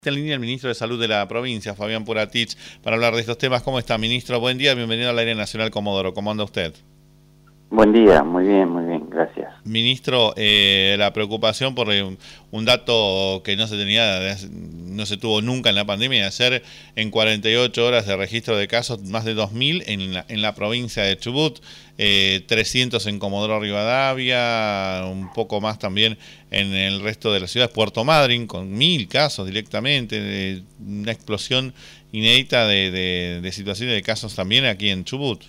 En línea el ministro de Salud de la provincia, Fabián Puratich, para hablar de estos temas. ¿Cómo está, ministro? Buen día, bienvenido al Aire Nacional Comodoro. ¿Cómo anda usted? Buen día, muy bien, gracias. Ministro, la preocupación por un dato que no se tenía, no se tuvo nunca en la pandemia, de hacer en 48 horas de registro de casos más de 2.000 en la provincia de Chubut, 300 en Comodoro Rivadavia, un poco más también en el resto de las ciudades, Puerto Madryn, con 1.000 casos directamente, una explosión inédita de situaciones de casos también aquí en Chubut.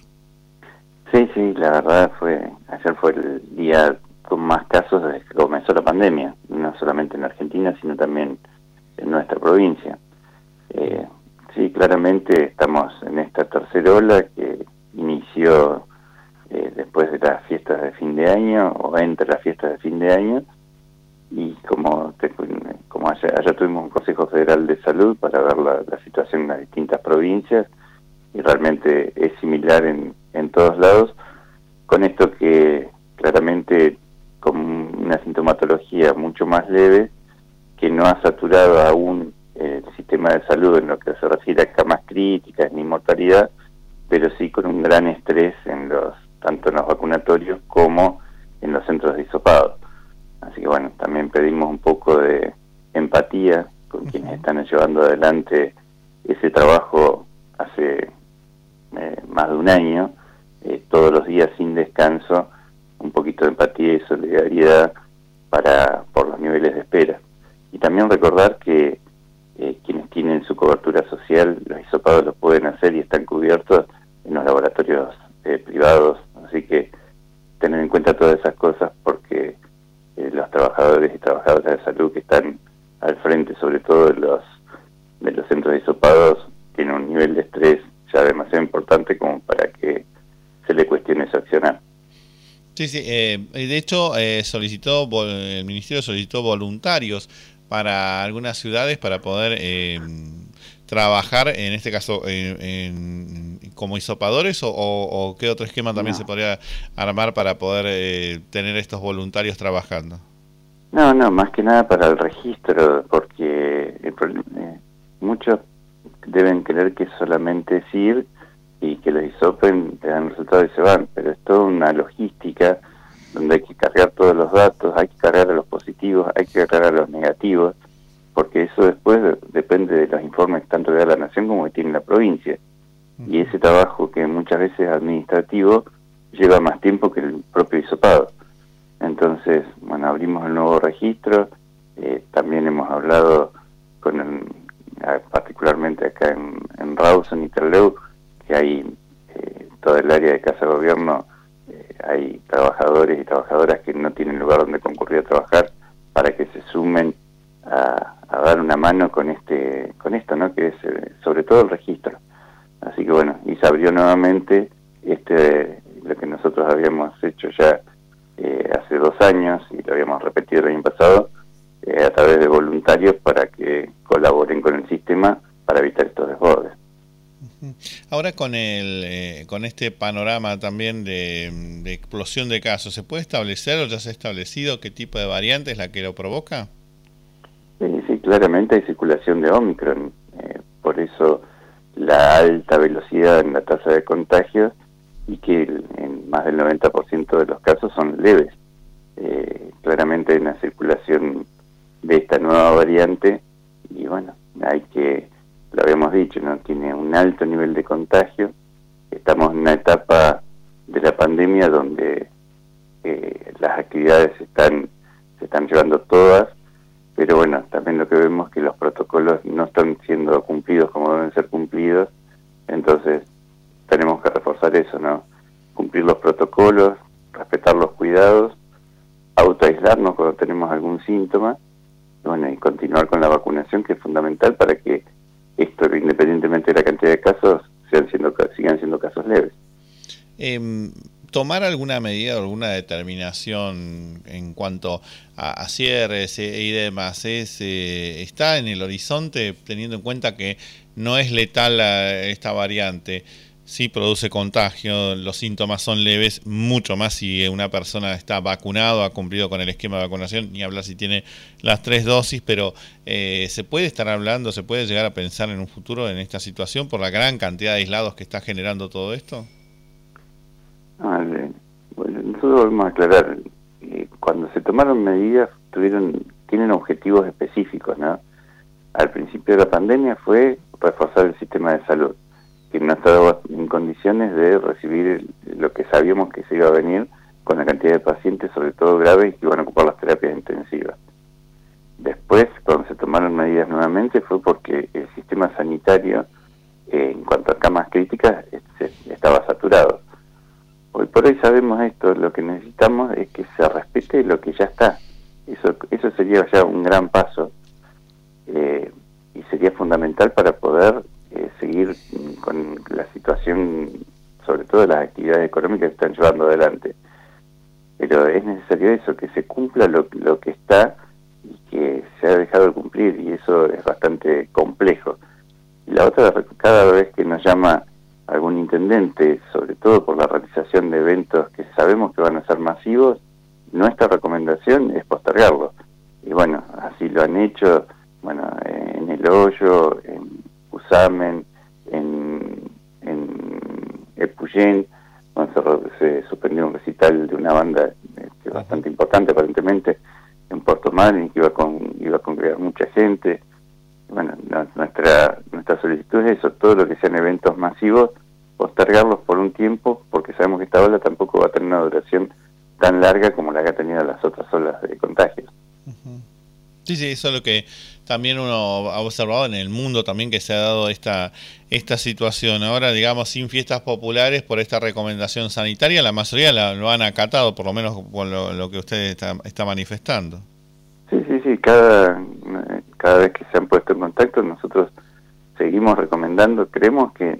Sí, la verdad ayer fue el día con más casos desde que comenzó la pandemia, no solamente en Argentina, sino también en nuestra provincia. Sí, claramente estamos en esta tercera ola que inició después de las fiestas de fin de año o entre las fiestas de fin de año, y como allá tuvimos un Consejo Federal de Salud para ver la situación en las distintas provincias, y realmente es similar en todos lados, con esto que claramente con una sintomatología mucho más leve, que no ha saturado aún el sistema de salud en lo que se refiere a camas críticas ni mortalidad, pero sí con un gran estrés tanto en los vacunatorios como en los centros de hisopado. Así que bueno, también pedimos un poco de empatía con quienes están llevando adelante ese trabajo hace más de un año, todos los días sin descanso, un poquito de empatía y solidaridad por los niveles de espera. Y también recordar que quienes tienen su cobertura social, los hisopados los pueden hacer y están cubiertos en los laboratorios privados, así que tener en cuenta todas esas cosas, porque los trabajadores y trabajadoras de salud que están al frente, sobre todo de los centros de hisopados, tienen un nivel de estrés ya demasiado importante como para que se le cuestione su accionar. Sí, de hecho el ministerio solicitó voluntarios para algunas ciudades para poder trabajar, en este caso, como hisopadores, o qué otro esquema también se podría armar para poder tener estos voluntarios trabajando. No, más que nada para el registro, porque muchos deben creer que solamente es ir y que los hisopen te dan resultados y se van, pero es toda una logística donde hay que cargar todos los datos, hay que cargar a los positivos, hay que cargar a los negativos, porque eso después depende de los informes tanto de la Nación como que tiene la provincia. Y ese trabajo, que muchas veces es administrativo, lleva más tiempo que el propio hisopado. Entonces, bueno, abrimos el nuevo registro, también hemos hablado particularmente acá en Rawson y Trelew, que hay toda el área de Casa de Gobierno, hay trabajadores y trabajadoras que no tienen lugar donde concurrir a trabajar, para que se sumen a dar una mano con esto, ¿no? Que es sobre todo el registro. Así que bueno, y se abrió nuevamente lo que nosotros habíamos hecho ya hace 2 años, y lo habíamos repetido el año pasado, a través de voluntarios para que colaboren con el sistema para evitar estos desbordes. Ahora con este panorama también de explosión de casos, ¿se puede establecer o ya se ha establecido qué tipo de variante es la que lo provoca? Sí, claramente hay circulación de Omicron, por eso la alta velocidad en la tasa de contagios, y que en más del 90% de los casos son leves. Claramente hay una circulación de esta nueva variante, y bueno, lo habíamos dicho, ¿no? Tiene un alto nivel de contagio. Estamos en una etapa de la pandemia donde las actividades se están llevando todas, pero bueno, también lo que vemos es que los protocolos no están siendo cumplidos como deben ser cumplidos. Entonces tenemos que reforzar eso, ¿no? Cumplir los protocolos, respetar los cuidados, autoaislarnos cuando tenemos algún síntoma, bueno, y continuar con la vacunación, que es fundamental para que esto, independientemente de la cantidad de casos, sigan siendo casos leves. ¿Tomar alguna medida o alguna determinación en cuanto a cierres y demás está en el horizonte, teniendo en cuenta que no es letal esta variante? sí produce contagio, los síntomas son leves, mucho más si una persona está vacunado, ha cumplido con el esquema de vacunación, ni hablar si tiene las 3 dosis, pero se puede estar hablando, se puede llegar a pensar en un futuro en esta situación por la gran cantidad de aislados que está generando todo esto. Bueno, nosotros vamos a aclarar, cuando se tomaron medidas tienen objetivos específicos, ¿no? Al principio de la pandemia fue reforzar el sistema de salud, que no estaba en condiciones de recibir lo que sabíamos que se iba a venir con la cantidad de pacientes, sobre todo graves, que iban a ocupar las terapias intensivas. Después, cuando se tomaron medidas nuevamente, fue porque el sistema sanitario, en cuanto a camas críticas, estaba saturado. Hoy por hoy sabemos esto, lo que necesitamos es que se respete lo que ya está. Eso sería ya un gran paso, y sería fundamental para poder seguir con la situación, sobre todo de las actividades económicas que están llevando adelante. Pero es necesario eso, que se cumpla lo que está y que se ha dejado de cumplir, y eso es bastante complejo. Y la otra, cada vez que nos llama algún intendente, sobre todo por la realización de eventos que sabemos que van a ser masivos, nuestra recomendación es postergarlo. Y bueno, así lo han hecho, bueno, en El Hoyo, en Usamen, en Epuyén, cuando se suspendió un recital de una banda bastante importante aparentemente en Puerto Madryn, que iba a congregar mucha gente. Bueno, nuestra solicitud es eso, todo lo que sean eventos masivos, postergarlos por un tiempo, porque sabemos que esta ola tampoco va a tener una duración tan larga como la que ha tenido las otras olas de contagios. Sí, eso es lo que también uno ha observado en el mundo también, que se ha dado esta situación. Ahora, digamos, sin fiestas populares, por esta recomendación sanitaria, la mayoría lo han acatado, por lo menos por lo que usted está manifestando. Sí, cada vez que se han puesto en contacto, nosotros seguimos recomendando. Creemos que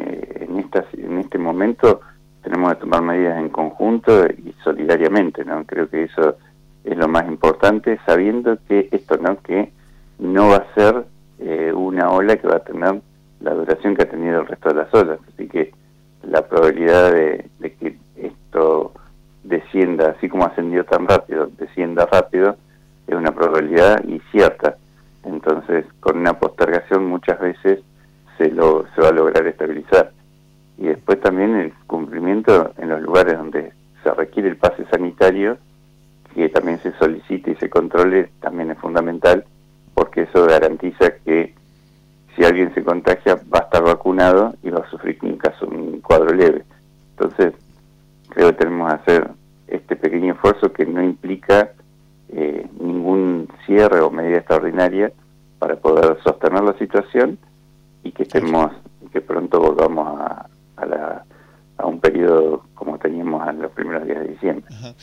en este momento tenemos que tomar medidas en conjunto y solidariamente, ¿no? Creo que eso es lo más importante, sabiendo que esto no va a ser una ola que va a tener la duración que ha tenido el resto de las olas. Así que la probabilidad de que esto descienda, así como ascendió tan rápido, descienda rápido, es una probabilidad y cierta. Entonces, con una postergación muchas veces se va a lograr estabilizar. Y después también el cumplimiento en los lugares donde se requiere el pase sanitario, que también se solicite y se controle, también es fundamental, porque eso garantiza que si alguien se contagia va a estar vacunado y va a sufrir un cuadro leve. Entonces, creo que tenemos que hacer este pequeño esfuerzo que no implica ningún cierre o medida extraordinaria para poder sostener la situación y que que pronto volvamos a un periodo como teníamos en los primeros días de diciembre.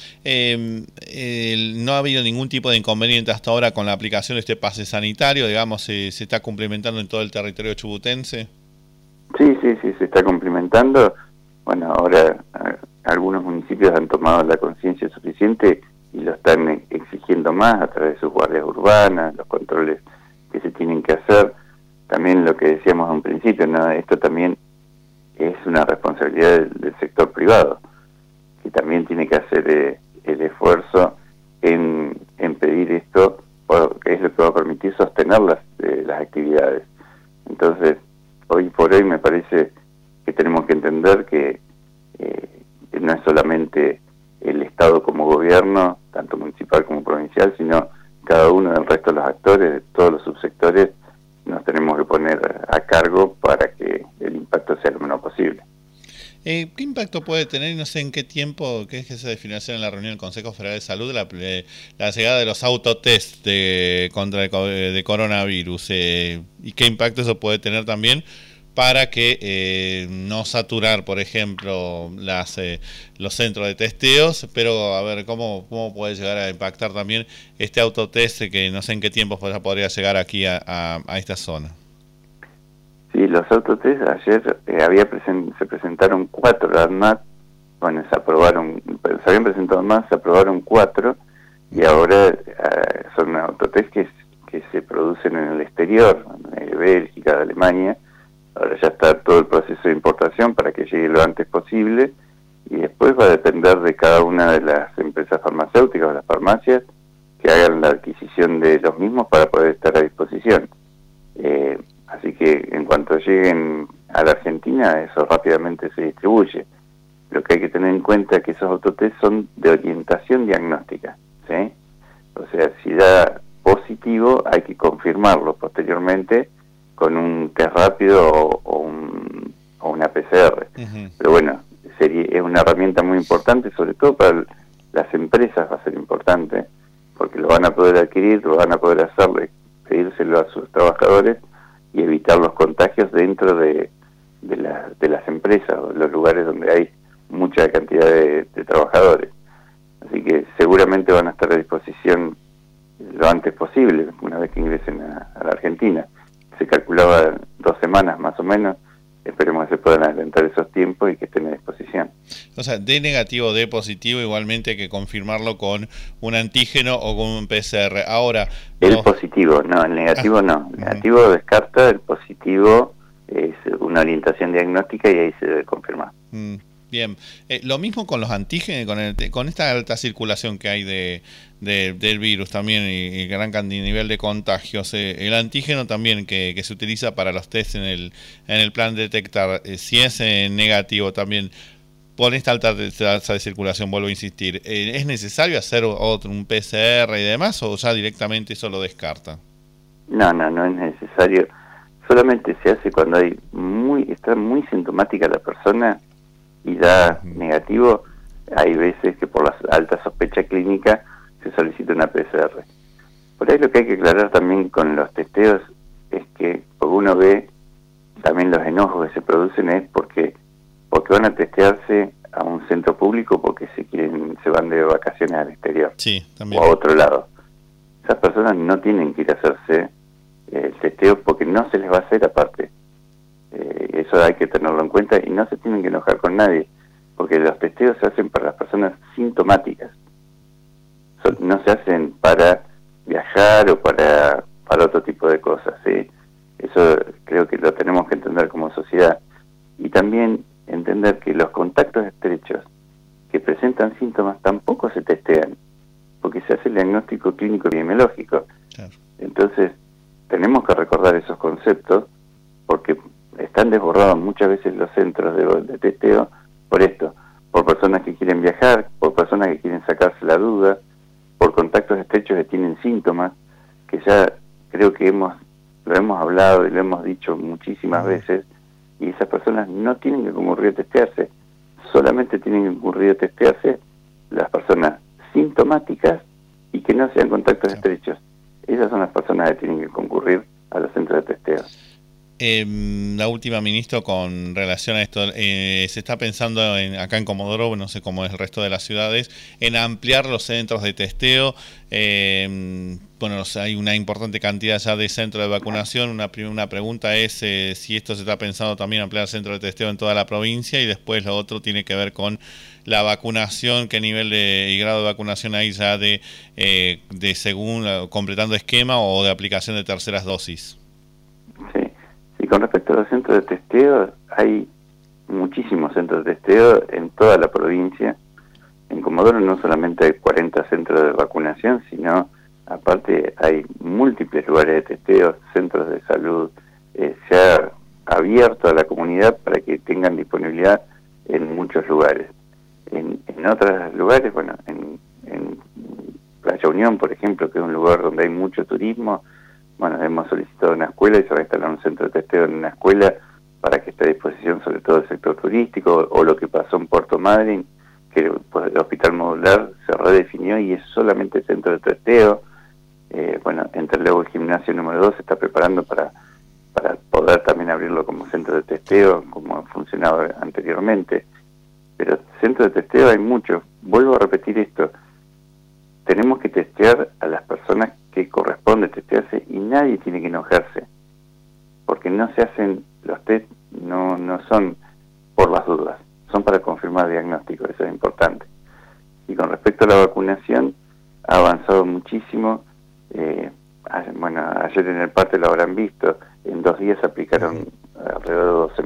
¿No ha habido ningún tipo de inconveniente hasta ahora con la aplicación de este pase sanitario? Digamos, ¿se está cumplimentando en todo el territorio chubutense? Sí, se está cumplimentando. Bueno, ahora algunos municipios han tomado la conciencia suficiente y lo están exigiendo más a través de sus guardias urbanas, los controles que se tienen que hacer. También lo que decíamos a un principio, ¿no? Esto también es una responsabilidad del sector privado, que también tiene que hacer el esfuerzo en pedir esto, porque es lo que va a permitir sostener las actividades. Entonces, hoy por hoy me parece que tenemos que entender que no es solamente el Estado como gobierno, tanto municipal como provincial, sino cada uno del resto de los actores, de todos los subsectores, nos tenemos que poner a cargo para que el impacto sea lo menor posible. ¿Qué impacto puede tener, no sé en qué tiempo, qué es que se definió en la reunión del Consejo Federal de Salud, la llegada de los autotest de coronavirus? ¿Y qué impacto eso puede tener también para que no saturar, por ejemplo, los centros de testeos? Pero a ver, ¿cómo puede llegar a impactar también este autotest que no sé en qué tiempo podría llegar aquí a esta zona? Sí, los autotest ayer se presentaron 4 ADMAT, bueno, se habían presentado más, se aprobaron 4 y ahora son autotest que se producen en el exterior, de Bélgica, de Alemania, Ahora ya está todo el proceso de importación para que llegue lo antes posible, y después va a depender de cada una de las empresas farmacéuticas o las farmacias que hagan la adquisición de los mismos para poder estar a disposición. Así que en cuanto lleguen a la Argentina, eso rápidamente se distribuye. Lo que hay que tener en cuenta es que esos autotest son de orientación diagnóstica, ¿sí? O sea, si da positivo, hay que confirmarlo posteriormente con un test rápido o una PCR. Pero bueno, es una herramienta muy importante, sobre todo para las empresas va a ser importante, porque lo van a poder adquirir, lo van a poder hacer, pedírselo a sus trabajadores y evitar los contagios dentro de las empresas o los lugares donde hay mucha cantidad de trabajadores. Así que seguramente van a estar a disposición lo antes posible, una vez que ingresen a la Argentina. Se calculaba 2 semanas más o menos. Esperemos que se puedan adelantar esos tiempos y que estén a disposición. O sea, de negativo, de positivo, igualmente hay que confirmarlo con un antígeno o con un PCR. Ahora, el positivo, no, el negativo no. El negativo descarta, el positivo es una orientación diagnóstica y ahí se debe confirmar. Bien, lo mismo con los antígenos, con esta alta circulación que hay del virus también y gran nivel de contagios. El antígeno también que se utiliza para los test en el plan de detectar, si es negativo también, por esta alta tasa de circulación, vuelvo a insistir, ¿es necesario hacer un PCR y demás o ya directamente eso lo descarta? No es necesario. Solamente se hace cuando está muy sintomática la persona y da negativo. Hay veces que por la alta sospecha clínica se solicita una PCR. Por ahí lo que hay que aclarar también con los testeos es que, porque uno ve también los enojos que se producen, es porque van a testearse a un centro público porque se van de vacaciones al exterior, sí, también, o a otro lado. Esas personas no tienen que ir a hacerse el testeo porque no se les va a hacer aparte. Eso hay que tenerlo en cuenta y no se tienen que enojar con nadie, porque los testeos se hacen para las personas sintomáticas, no se hacen para viajar o para otro tipo de cosas, ¿sí? Eso creo que lo tenemos que entender como sociedad, y también entender que los contactos estrechos que presentan síntomas tampoco se testean, porque se hace el diagnóstico clínico epidemiológico. Claro. Entonces tenemos que recordar esos conceptos, porque están desbordados muchas veces los centros de testeo por esto, por personas que quieren viajar, por personas que quieren sacarse la duda, por contactos estrechos que tienen síntomas, que ya creo que lo hemos hablado y lo hemos dicho muchísimas veces, y esas personas no tienen que concurrir a testearse, solamente tienen que concurrir a testearse las personas sintomáticas y que no sean contactos estrechos. Esas son las personas que tienen que concurrir a los centros de testeo. La última, ministro, con relación a esto, se está pensando acá en Comodoro, no sé cómo es el resto de las ciudades, en ampliar los centros de testeo. Bueno, hay una importante cantidad ya de centros de vacunación. Una pregunta es si esto se está pensando también ampliar centros de testeo en toda la provincia, y después lo otro tiene que ver con la vacunación, qué nivel y grado de vacunación hay ya de según completando esquema o de aplicación de terceras dosis. Y con respecto a los centros de testeo, hay muchísimos centros de testeo en toda la provincia. En Comodoro no solamente hay 40 centros de vacunación, sino aparte hay múltiples lugares de testeo, centros de salud. Se ha abierto a la comunidad para que tengan disponibilidad en muchos lugares. En otros lugares, bueno, en Playa Unión, por ejemplo, que es un lugar donde hay mucho turismo, bueno, hemos solicitado una escuela y se va a instalar un centro de testeo en una escuela para que esté a disposición sobre todo el sector turístico, o lo que pasó en Puerto Madryn, que el hospital modular se redefinió y es solamente centro de testeo. Bueno, entre luego el gimnasio número 2 se está preparando para poder también abrirlo como centro de testeo, como funcionaba anteriormente. Pero centros de testeo hay muchos. Vuelvo a repetir esto. Tenemos que testear a las personas que corresponde testearse y nadie tiene que enojarse, porque no se hacen los test, no son por las dudas, son para confirmar diagnóstico, eso es importante. Y con respecto a la vacunación, ha avanzado muchísimo. Bueno, ayer en el parte lo habrán visto, en 2 días aplicaron alrededor de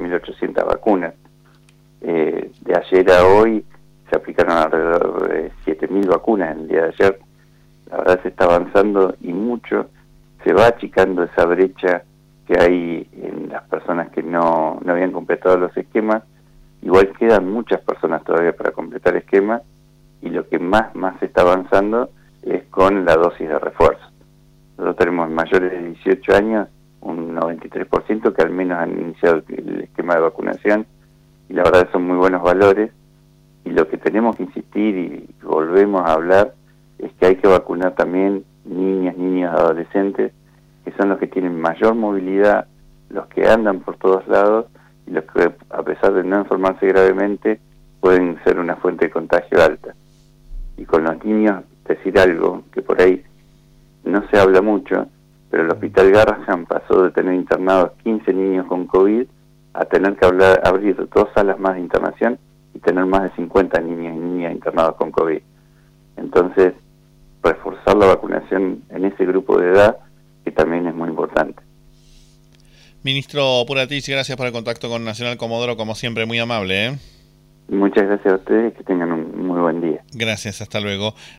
1.800 vacunas. De ayer a hoy se aplicaron alrededor de 7.000 vacunas el día de ayer. La verdad se está avanzando y mucho, se va achicando esa brecha que hay en las personas que no habían completado los esquemas. Igual quedan muchas personas todavía para completar esquemas, y lo que más se está avanzando es con la dosis de refuerzo. Nosotros tenemos mayores de 18 años, un 93% que al menos han iniciado el esquema de vacunación, y la verdad son muy buenos valores, y lo que tenemos que insistir y volvemos a hablar es que hay que vacunar también niñas, niños, adolescentes, que son los que tienen mayor movilidad, los que andan por todos lados, y los que, a pesar de no enfermarse gravemente, pueden ser una fuente de contagio alta. Y con los niños, decir algo que por ahí no se habla mucho, pero el Hospital Garrahan pasó de tener internados 15 niños con COVID a tener que abrir 2 salas más de internación y tener más de 50 niños y niñas internados con COVID. Entonces, reforzar la vacunación en ese grupo de edad, que también es muy importante. Ministro Puratis, gracias por el contacto con Nacional Comodoro, como siempre, muy amable, ¿eh? Muchas gracias a ustedes, que tengan un muy buen día. Gracias, hasta luego.